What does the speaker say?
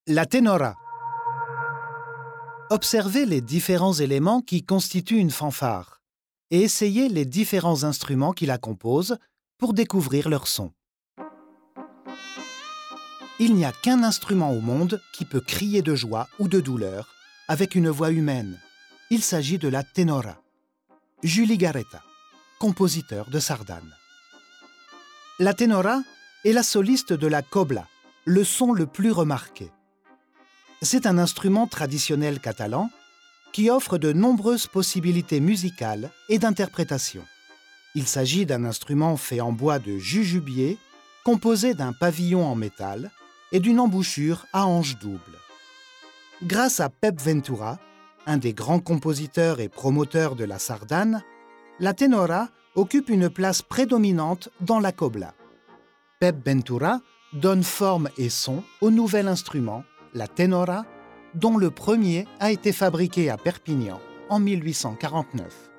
La tenora. Observez les différents éléments qui constituent une fanfare et essayez les différents instruments qui la composent pour découvrir leur son. Il n'y a qu'un instrument au monde qui peut crier de joie ou de douleur avec une voix humaine. Il s'agit de la tenora. Julie Garetta, compositeur de sardanes. La tenora est la soliste de la cobla, le son le plus remarqué. C'est un instrument traditionnel catalan qui offre de nombreuses possibilités musicales et d'interprétation. Il s'agit d'un instrument fait en bois de jujubier, composé d'un pavillon en métal et d'une embouchure à anche double. Grâce à Pep Ventura, un des grands compositeurs et promoteurs de la sardane, la tenora occupe une place prédominante dans la cobla. Pep Ventura donne forme et son au nouvel instrument, la tenora, dont le premier a été fabriqué à Perpignan en 1849.